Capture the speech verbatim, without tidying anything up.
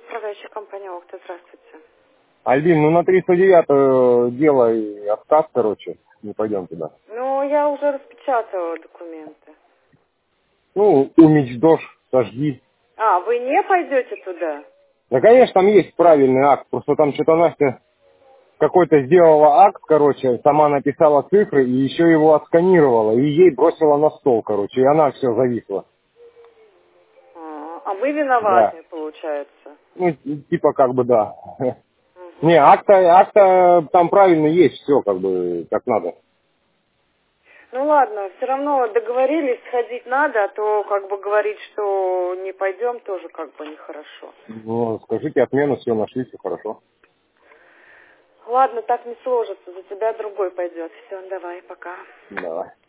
управляющая компания Охта, здравствуйте. Альбин, ну на триста девять делай отказ, короче, не пойдем туда. Ну, я уже распечатала документы. Ну, умеч, дождь, сожги. А, вы не пойдете туда? Да, конечно, там есть правильный акт, просто там что-то Настя какой-то сделала акт, короче, сама написала цифры и еще его отсканировала, и ей бросила на стол, короче, и она все зависла. А, а мы Да. виноваты, получается. Ну, типа как бы да. Не, Угу. акта, акта там правильно есть, все как бы как надо. Ну ладно, все равно договорились, сходить надо, а то как бы говорить, что не пойдем, тоже как бы нехорошо. Ну, скажите отмену, все нашли, все хорошо. Ладно, так не сложится, за тебя другой пойдет. Все, давай, пока. Давай.